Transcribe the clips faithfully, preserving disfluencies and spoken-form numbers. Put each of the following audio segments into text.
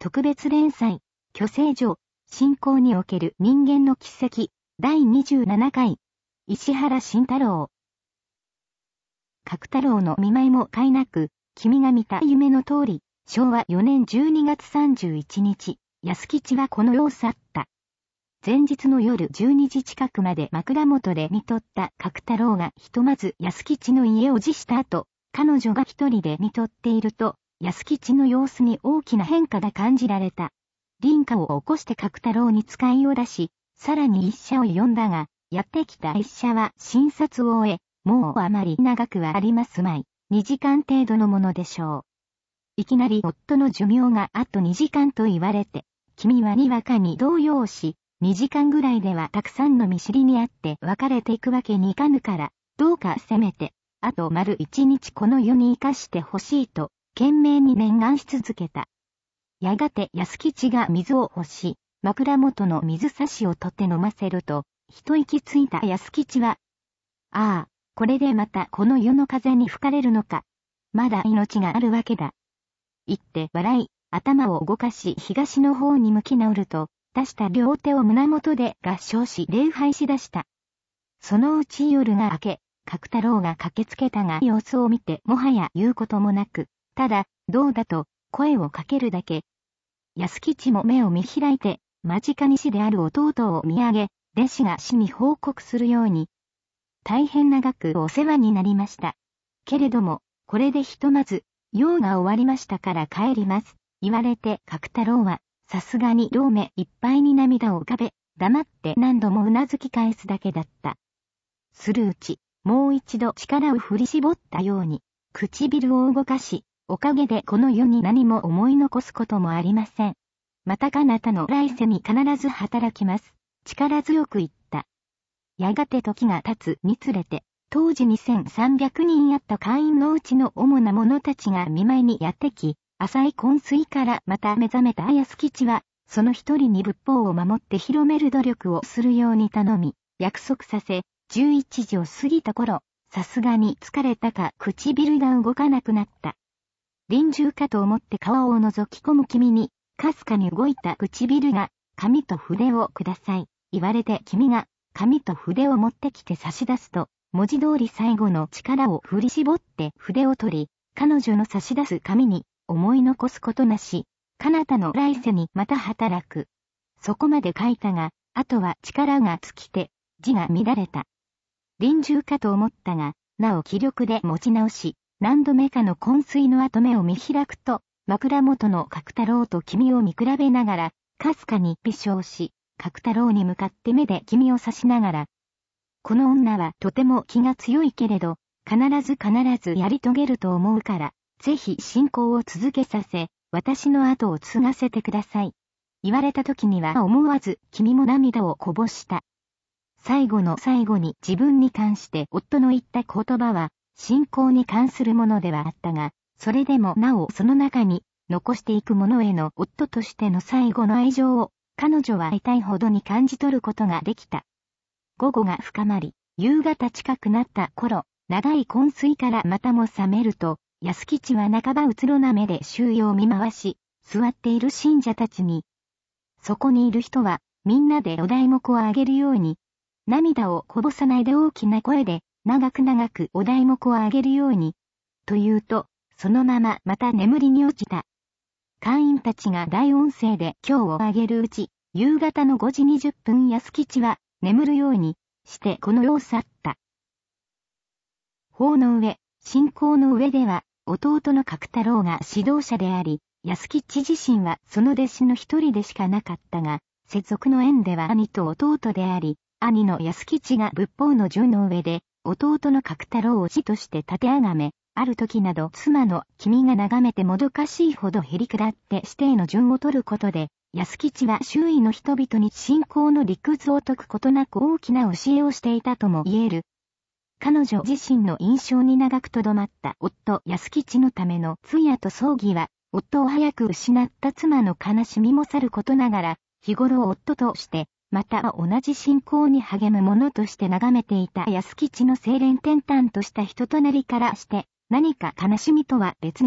特別連載、巨星城、信仰における人間の奇跡、だいにじゅうななかい、石原慎太郎。角太郎の見舞いも皆なく、君が見た夢の通り、しょうわよねんじゅうにがつさんじゅういちにち、安吉はこの世を去った。前日の夜じゅうにじ近くまで枕元で見とった角太郎がひとまず安吉の家を辞した後、彼女が一人で見とっていると、安吉の様子に大きな変化が感じられた。凛花を起こして角太郎に使いを出し、さらに一社を呼んだが、やってきた一社は診察を終え、もうあまり長くはありますまい。にじかん程度のものでしょう。いきなり夫の寿命があとにじかんと言われて、君はにわかに動揺し、にじかんぐらいではたくさんの見知りにあって別れていくわけにいかぬから、どうかせめて、あと丸一日この世に生かしてほしいと、懸命に念願し続けた。やがて安吉が水を欲し、枕元の水差しを取って飲ませると、一息ついた安吉は、ああ、これでまたこの世の風に吹かれるのか。まだ命があるわけだ。言って笑い、頭を動かし東の方に向き直ると、出した両手を胸元で合掌し礼拝しだした。そのうち夜が明け、角太郎が駆けつけたが様子を見てもはや言うこともなく、ただ、どうだと声をかけるだけ。安吉も目を見開いて、間近に死である弟を見上げ、弟子が死に報告するように。大変長くお世話になりました。けれども、これでひとまず、用が終わりましたから帰ります。言われて角太郎は、さすがに両目いっぱいに涙を浮かべ、黙って何度もうなずき返すだけだった。するうち、もう一度力を振り絞ったように、唇を動かし、おかげでこの世に何も思い残すこともありません。またかなたの来世に必ず働きます。力強く言った。やがて時が経つにつれて、当時にせんさんびゃくにんあった会員のうちの主な者たちが見舞いにやってき、浅い昏睡からまた目覚めた安吉は、その一人に仏法を守って広める努力をするように頼み、約束させ、じゅういちじを過ぎた頃、さすがに疲れたか唇が動かなくなった。臨終かと思って顔を覗き込む君に、かすかに動いた唇が、紙と筆をください、言われて君が、紙と筆を持ってきて差し出すと、文字通り最後の力を振り絞って筆を取り、彼女の差し出す紙に、思い残すことなし、彼方の来世にまた働く。そこまで書いたが、あとは力が尽きて、字が乱れた。臨終かと思ったが、なお気力で持ち直し、何度目かの昏睡の後目を見開くと、枕元の角太郎と君を見比べながら、かすかに微笑し、角太郎に向かって目で君を指しながら、この女はとても気が強いけれど、必ず必ずやり遂げると思うから、ぜひ信仰を続けさせ、私の後を継がせてください。言われた時には思わず君も涙をこぼした。最後の最後に自分に関して夫の言った言葉は、信仰に関するものではあったが、それでもなおその中に残していくものへの夫としての最後の愛情を、彼女は痛いほどに感じ取ることができた。午後が深まり、夕方近くなった頃、長い昏睡からまたも覚めると、安吉は半ばうつろな目で周囲を見回し、座っている信者たちに、そこにいる人は、みんなでお題目をあげるように、涙をこぼさないで大きな声で、長く長くお題目をあげるように、と言うと、そのまままた眠りに落ちた。会員たちが大音声で今日をあげるうち、夕方のごじにじゅっぷん安吉は、眠るようにしてこの世を去った。法の上、信仰の上では、弟の角太郎が指導者であり、安吉自身はその弟子の一人でしかなかったが、世俗の縁では兄と弟であり、兄の安吉が仏法の順の上で、弟の角太郎を師として立てあがめ、ある時など妻の君が眺めてもどかしいほどへりくだって師弟の順を取ることで、安吉は周囲の人々に信仰の理屈を解くことなく大きな教えをしていたとも言える。彼女自身の印象に長くとどまった夫安吉のための通夜と葬儀は、夫を早く失った妻の悲しみもさることながら、日頃夫として、また同じ信仰に励む者として眺めていた安吉の清廉転々とした人となりからして、何か悲しみとは別に、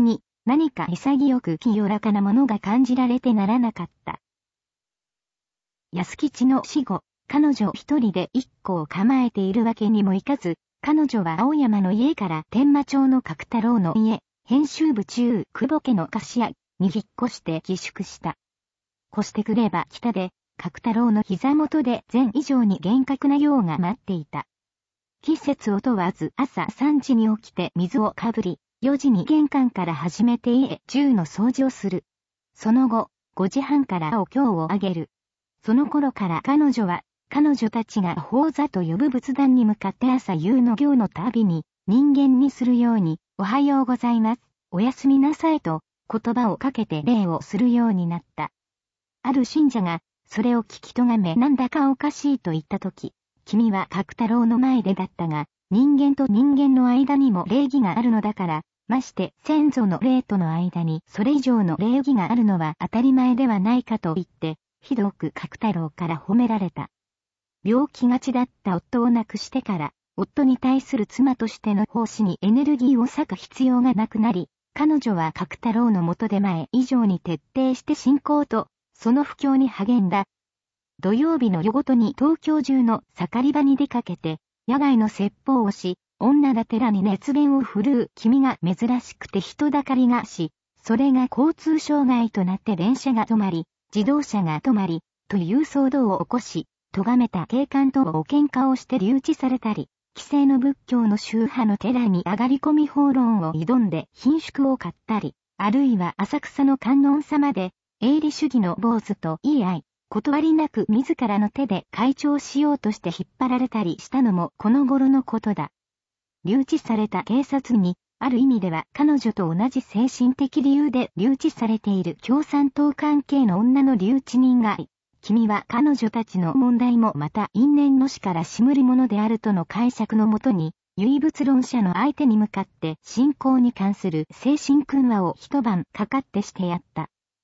何か潔く清らかなものが感じられてならなかった。安吉の死後、彼女一人で一個を構えているわけにもいかず、彼女は青山の家から天満町の角太郎の家、編集部中久保家の菓子屋に引っ越して寄宿した。越してくれば北で、角太郎の膝元で前以上に厳格な用が待っていた。季節を問わず朝さんじに起きて水をかぶり、よじに玄関から始めて家中の掃除をする。その後、ごじはんからお経をあげる。その頃から彼女は、彼女たちが法座と呼ぶ仏壇に向かって朝夕の行のたびに、人間にするように、おはようございます、おやすみなさいと、言葉をかけて礼をするようになった。ある信者が、それを聞きとがめなんだかおかしいと言ったとき、君は角太郎の前でだったが、人間と人間の間にも礼儀があるのだから、まして先祖の霊との間にそれ以上の礼儀があるのは当たり前ではないかと言って、ひどく角太郎から褒められた。病気がちだった夫を亡くしてから、夫に対する妻としての奉仕にエネルギーを割く必要がなくなり、彼女は角太郎の下で前以上に徹底して信仰と、その布教に励んだ。土曜日の夜ごとに東京中の盛り場に出かけて、野外の説法をし、女だ寺に熱弁を振るう君が珍しくて人だかりがし、それが交通障害となって電車が止まり、自動車が止まり、という騒動を起こし、咎めた警官とお喧嘩をして留置されたり、既成の仏教の宗派の寺に上がり込み法論を挑んで貧縮を買ったり、あるいは浅草の観音様で、営利主義の坊主と言い合い、断りなく自らの手で開帳しようとして引っ張られたりしたのもこの頃のことだ。留置された警察に、ある意味では彼女と同じ精神的理由で留置されている共産党関係の女の留置人が、君は彼女たちの問題もまた因縁の死からしむりものであるとの解釈のもとに、唯物論者の相手に向かって信仰に関する精神訓話を一晩かかってしてやった。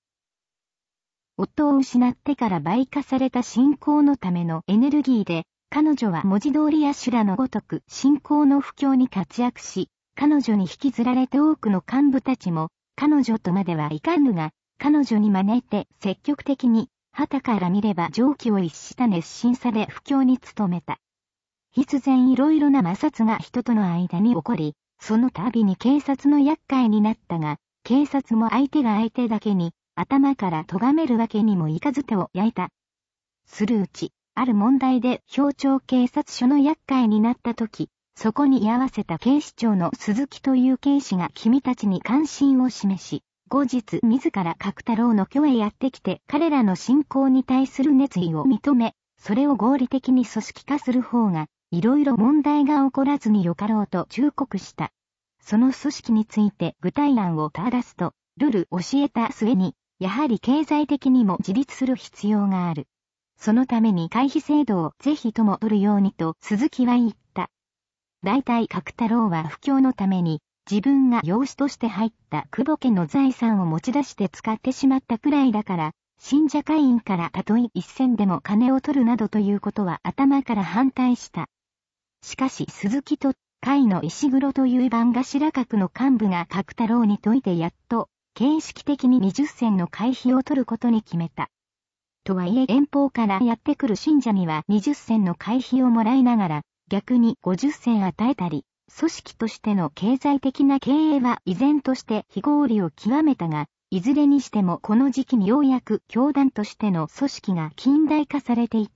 夫を失ってから倍化された信仰のためのエネルギーで、彼女は文字通りアシュラのごとく信仰の布教に活躍し、彼女に引きずられて多くの幹部たちも、彼女とまではいかんぬが、彼女に招いて積極的に、傍から見れば常軌を逸した熱心さで布教に努めた。必然いろいろな摩擦が人との間に起こり、その度に警察の厄介になったが、警察も相手が相手だけに、頭から咎めるわけにもいかず手を焼いた。するうち、ある問題で表町警察署の厄介になったとき、そこに居合わせた警視庁の鈴木という警視が君たちに関心を示し、後日自ら角太郎の居へやってきて彼らの信仰に対する熱意を認め、それを合理的に組織化する方が、いろいろ問題が起こらずによかろうと忠告した。その組織について具体案をただすと、ルル教えた末に、やはり経済的にも自立する必要がある。そのために会費制度をぜひとも取るようにと鈴木は言った。大体角太郎は布教のために自分が養子として入った久保家の財産を持ち出して使ってしまったくらいだから、信者会員からたとえ一銭でも金を取るなどということは頭から反対した。しかし鈴木と会の石黒という番頭格の幹部が角太郎に説いてやっと形式的ににじゅっ銭の会費を取ることに決めた。とはいえ遠方からやってくる信者にはにじゅっ銭の会費をもらいながら逆にごじゅっ銭与えたり、組織としての経済的な経営は依然として非合理を極めたが、いずれにしてもこの時期にようやく教団としての組織が近代化されていった。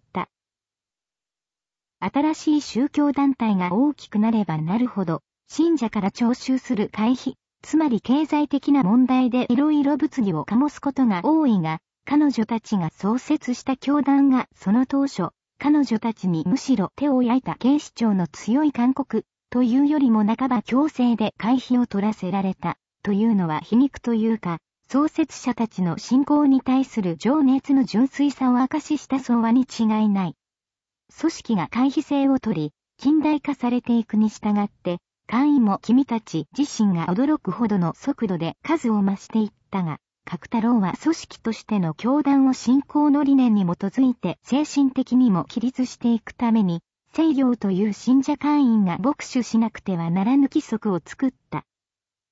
新しい宗教団体が大きくなればなるほど、信者から徴収する会費、つまり経済的な問題でいろいろ物議を醸すことが多いが、彼女たちが創設した教団がその当初、彼女たちにむしろ手を焼いた警視庁の強い勧告というよりも半ば強制で会費を取らせられたというのは皮肉というか、創設者たちの信仰に対する情熱の純粋さを証しした相和に違いない。組織が会費制を取り、近代化されていくに従って、会員も君たち自身が驚くほどの速度で数を増していったが、角太郎は組織としての教団を信仰の理念に基づいて精神的にも規律していくために、聖行という信者会員が牧首しなくてはならぬ規則を作った。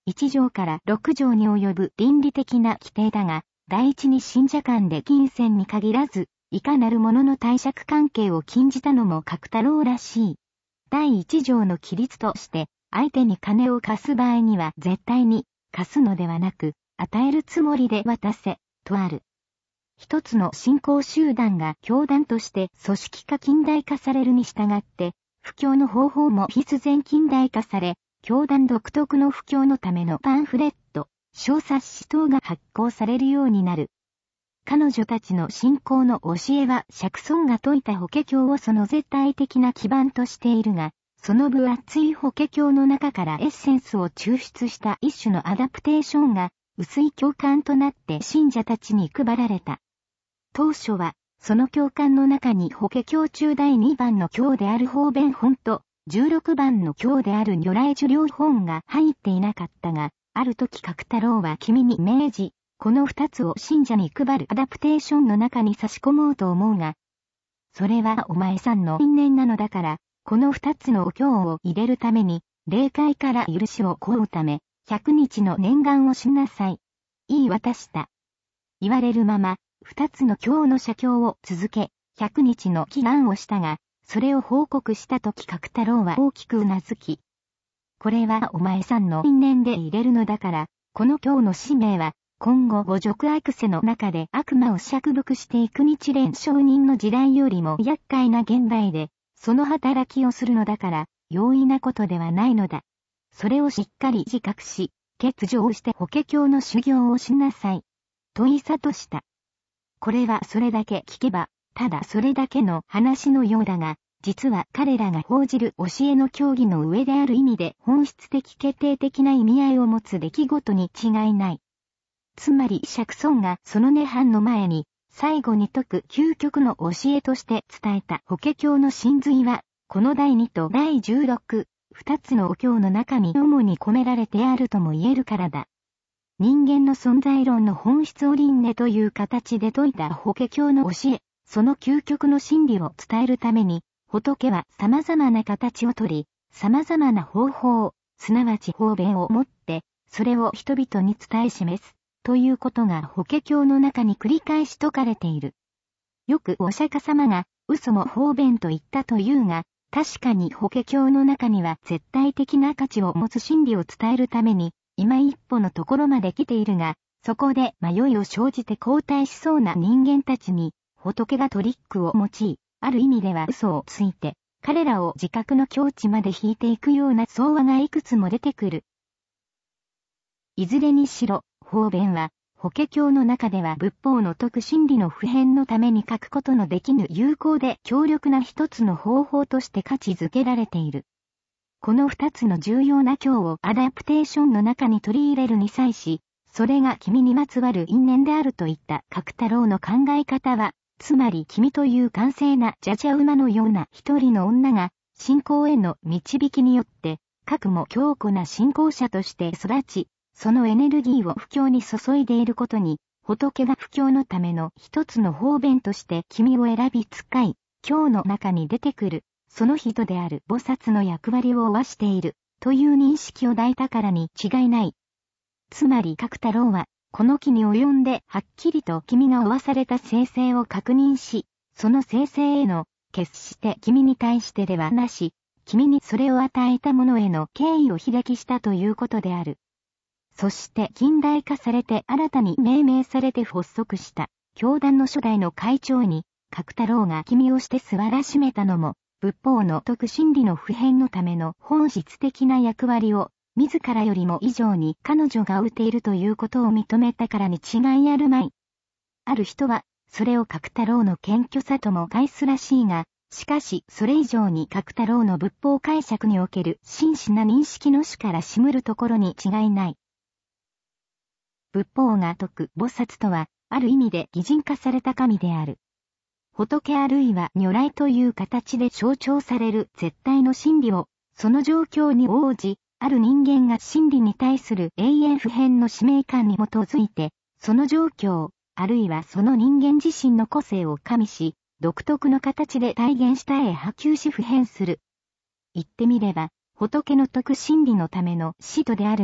いち条からろく条に及ぶ倫理的な規定だが、第一に信者間で金銭に限らず、いかなるものの貸借関係を禁じたのも角太郎らしい。第一条の規律として、相手に金を貸す場合には絶対に貸すのではなく、与えるつもりで渡せ、とある。一つの信仰集団が教団として組織化近代化されるに従って、布教の方法も必然近代化され、教団独特の布教のためのパンフレット、小冊子等が発行されるようになる。彼女たちの信仰の教えは釈尊が説いた法華経をその絶対的な基盤としているが、その分厚い法華経の中からエッセンスを抽出した一種のアダプテーションが薄い教官となって信者たちに配られた。当初は、その教官の中に法華経中だいにばんの経である方便本とじゅうろくばんの経である如来寿量本が入っていなかったが、ある時角太郎は君に命じ、この二つを信者に配るアダプテーションの中に差し込もうと思うが、それはお前さんの因縁なのだから、この二つのお経を入れるために、霊界から許しを請うため、百日の念願をしなさい。言い渡した。言われるまま、二つの経の写経を続け、百日の祈願をしたが、それを報告したとき角太郎は大きくうなずき、これはお前さんの因縁で入れるのだから、この経の使命は、今後五濁悪世の中で悪魔を釈伏していく日蓮上人の時代よりも厄介な現代で、その働きをするのだから、容易なことではないのだ。それをしっかり自覚し、欠如して法華経の修行をしなさい。と言い諭した。これはそれだけ聞けば、ただそれだけの話のようだが、実は彼らが報じる教えの教義の上である意味で本質的決定的な意味合いを持つ出来事に違いない。つまり釈尊がその涅槃の前に、最後に説く究極の教えとして伝えた法華経の真髄は、このだいにとだいじゅうろく、二つのお経の中に主に込められてあるとも言えるからだ。人間の存在論の本質を輪廻という形で説いた法華経の教え、その究極の真理を伝えるために、仏は様々な形をとり、様々な方法、すなわち方便をもって、それを人々に伝え示す。ということが法華経の中に繰り返し説かれている。よくお釈迦様が嘘も方便と言ったというが、確かに法華経の中には絶対的な価値を持つ真理を伝えるために、今一歩のところまで来ているが、そこで迷いを生じて後退しそうな人間たちに、仏がトリックを用い、ある意味では嘘をついて、彼らを自覚の境地まで引いていくような相話がいくつも出てくる。いずれにしろ、方便は、法華経の中では仏法の説く真理の普遍のために書くことのできぬ有効で強力な一つの方法として価値づけられている。この二つの重要な経をアダプテーションの中に取り入れるに際し、それが君にまつわる因縁であるといった角太郎の考え方は、つまり君という完成なじゃじゃ馬のような一人の女が、信仰への導きによって、かくも強固な信仰者として育ち、そのエネルギーを布教に注いでいることに、仏が布教のための一つの方便として君を選び使い、経の中に出てくる、その人である菩薩の役割を負わしている、という認識を抱いたからに違いない。つまり角太郎は、この期に及んではっきりと君が負わされた生成を確認し、その生成への、決して君に対してではなし、君にそれを与えたものへの敬意を披歴したということである。そして近代化されて新たに命名されて発足した教団の初代の会長に角太郎が君をして座らしめたのも仏法の説く真理の普遍のための本質的な役割を自らよりも以上に彼女が負っているということを認めたからに違いあるまい。ある人はそれを角太郎の謙虚さとも返すらしいが、しかしそれ以上に角太郎の仏法解釈における真摯な認識の主からしむるところに違いない。仏法が説く菩薩とは、ある意味で擬人化された神である。仏あるいは如来という形で象徴される絶対の真理を、その状況に応じ、ある人間が真理に対する永遠不変の使命感に基づいて、その状況、あるいはその人間自身の個性を加味し、独特の形で体現したへ波及し普遍する。言ってみれば、仏の説く真理のための使徒であるが、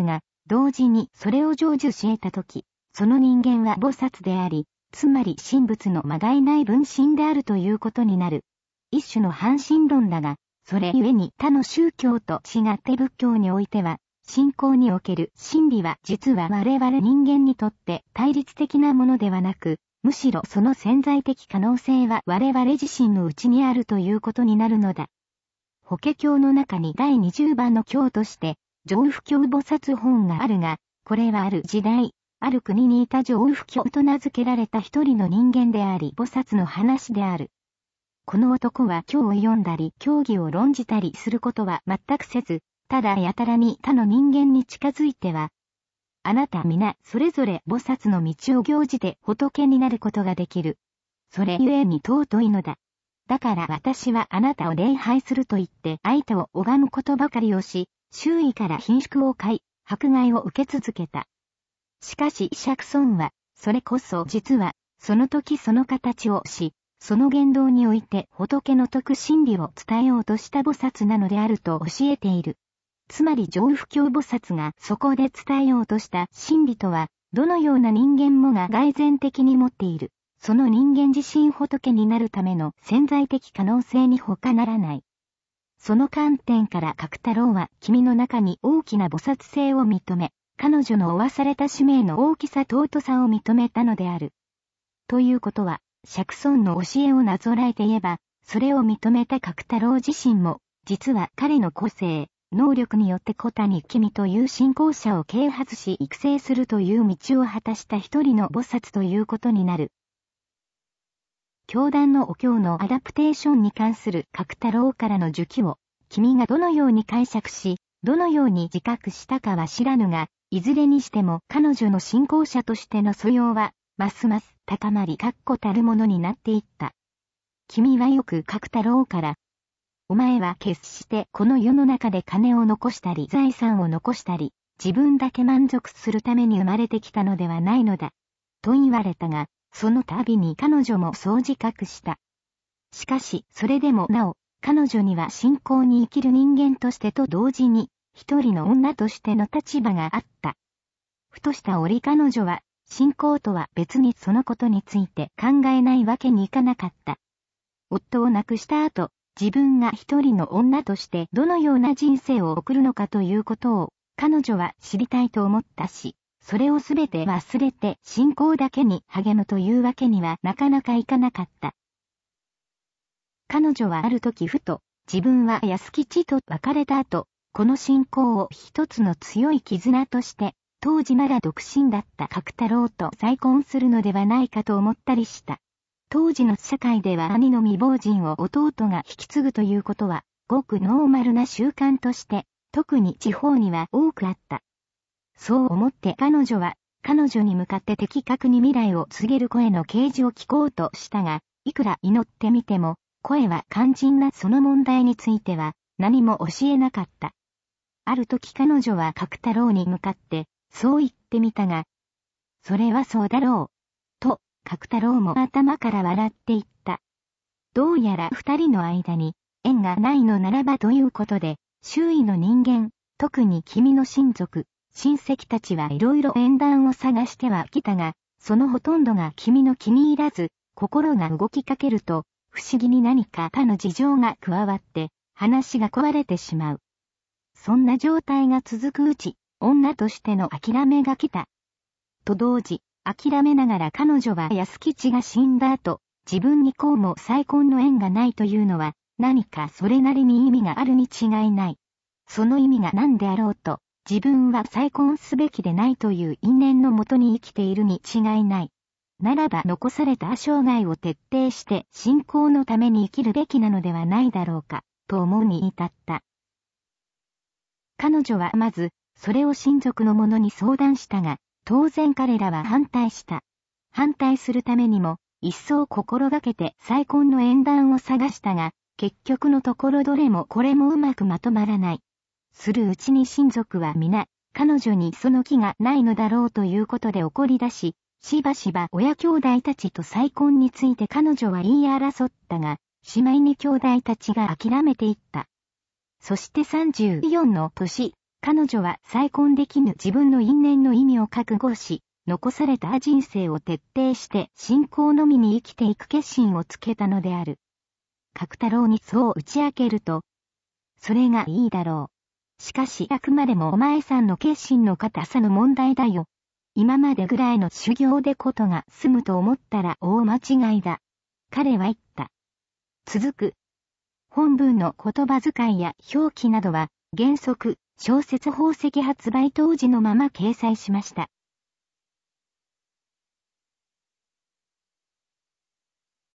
同時にそれを成就し得たとき、その人間は菩薩であり、つまり神仏のまがいない分身であるということになる。一種の半神論だが、それゆえに他の宗教と違って仏教においては、信仰における真理は実は我々人間にとって対立的なものではなく、むしろその潜在的可能性は我々自身の内にあるということになるのだ。法華経の中にだいにじゅうばんの経として、上不教菩薩本があるが、これはある時代、ある国にいた上不教と名付けられた一人の人間であり菩薩の話である。この男は経を読んだり教義を論じたりすることは全くせず、ただやたらに他の人間に近づいては、あなた皆それぞれ菩薩の道を行じて仏になることができる。それゆえに尊いのだ。だから私はあなたを礼拝すると言って相手を拝むことばかりをし、周囲から顰蹙を買い、迫害を受け続けた。しかし釈尊は、それこそ実は、その時その形をし、その言動において仏の説く真理を伝えようとした菩薩なのであると教えている。つまり上不教菩薩がそこで伝えようとした真理とは、どのような人間もが蓋然的に持っている。その人間自身仏になるための潜在的可能性に他ならない。その観点から角太郎は君の中に大きな菩薩性を認め、彼女の負わされた使命の大きさ尊さを認めたのである。ということは、釈尊の教えをなぞらえて言えば、それを認めた角太郎自身も、実は彼の個性、能力によって小谷君という信仰者を啓発し育成するという道を果たした一人の菩薩ということになる。教団のお経のアダプテーションに関する角太郎からの授記を、君がどのように解釈し、どのように自覚したかは知らぬが、いずれにしても彼女の信仰者としての素養は、ますます高まり確固たるものになっていった。君はよく角太郎から、お前は決してこの世の中で金を残したり財産を残したり、自分だけ満足するために生まれてきたのではないのだ。と言われたが、その度に彼女もそう自覚した。しかし、それでもなお、彼女には信仰に生きる人間としてと同時に、一人の女としての立場があった。ふとした折彼女は、信仰とは別にそのことについて考えないわけにいかなかった。夫を亡くした後、自分が一人の女としてどのような人生を送るのかということを、彼女は知りたいと思ったし、それをすべて忘れて信仰だけに励むというわけにはなかなかいかなかった。彼女はある時ふと、自分は安吉と別れた後、この信仰を一つの強い絆として、当時なら独身だった角太郎と再婚するのではないかと思ったりした。当時の社会では兄の未亡人を弟が引き継ぐということは、ごくノーマルな習慣として、特に地方には多くあった。そう思って彼女は、彼女に向かって的確に未来を告げる声の啓示を聞こうとしたが、いくら祈ってみても、声は肝心なその問題については、何も教えなかった。ある時彼女は角太郎に向かって、そう言ってみたが、それはそうだろう。と、角太郎も頭から笑っていった。どうやら二人の間に縁がないのならばということで、周囲の人間、特に君の親族、親戚たちはいろいろ縁談を探してはきたが、そのほとんどが君の気に入らず、心が動きかけると、不思議に何か他の事情が加わって、話が壊れてしまう。そんな状態が続くうち、女としての諦めが来た。と同時、諦めながら彼女は安吉が死んだ後、自分にこうも再婚の縁がないというのは、何かそれなりに意味があるに違いない。その意味が何であろうと、自分は再婚すべきでないという因縁のもとに生きているに違いない。ならば残された生涯を徹底して信仰のために生きるべきなのではないだろうか、と思うに至った。彼女はまず、それを親族の者に相談したが、当然彼らは反対した。反対するためにも、一層心がけて再婚の縁談を探したが、結局のところどれもこれもうまくまとまらない。するうちに親族は皆、彼女にその気がないのだろうということで怒り出し、しばしば親兄弟たちと再婚について彼女は言い争ったが、しまいに兄弟たちが諦めていった。そしてさんじゅうよんの年、 彼女は再婚できぬ自分の因縁の意味を覚悟し、残された人生を徹底して信仰のみに生きていく決心をつけたのである。角太郎にそう打ち明けると、それがいいだろう。しかしあくまでもお前さんの決心の固さの問題だよ。今までぐらいの修行でことが済むと思ったら大間違いだ。彼は言った。続く。本文の言葉遣いや表記などは原則小説宝石発売当時のまま掲載しました。